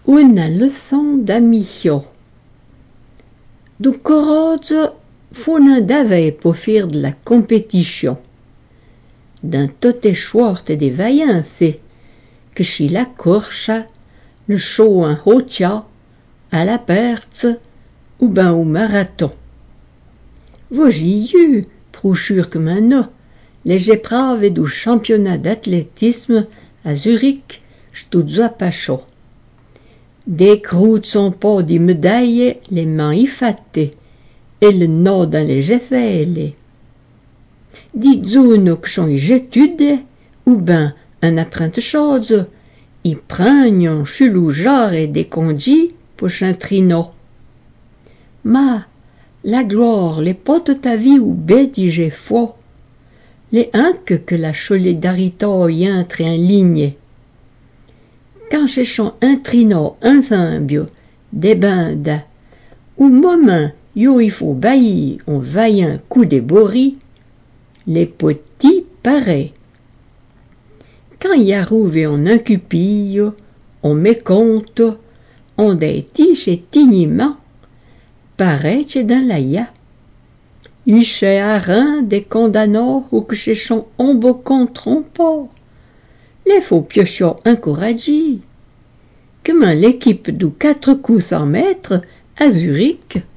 Una leçon d'amiccio. Du coraggio fu un davei pour faire de la compétition. D'un tote schwarte de vaillanze, que si la corcha, le show en hotia, à la perce, ou ben au marathon. Vo j'y eu, prouchur comme un os, les épreuves du championnat d'athlétisme à Zurich, stuzza pacho. Des croûtes sont pas des médailles, les mains y fatte, et le nord dans les geffaile. Dites-nous que sont j'étude, ou ben un apprentissage, y prennent chez l'oujar et des congis pour chantrino. Ma, la gloire, les potes ta vie ou bête j'ai foi, les inques que la solidarité y entre en ligne. Quand je chante un trino, un thambio, des bandes, ou moment yo il faut baillir, on vaille un coup de bourri, les petits pareils. Quand y arrive on incupille, on mécompte, on des tiches et tigniments, pareil que dans la ya. Y chez harin des condamnats ou que chez chant on beau trompant. Les faux piochons encouragés. Comment l'équipe d'où 4 coups 100 mètres à Zurich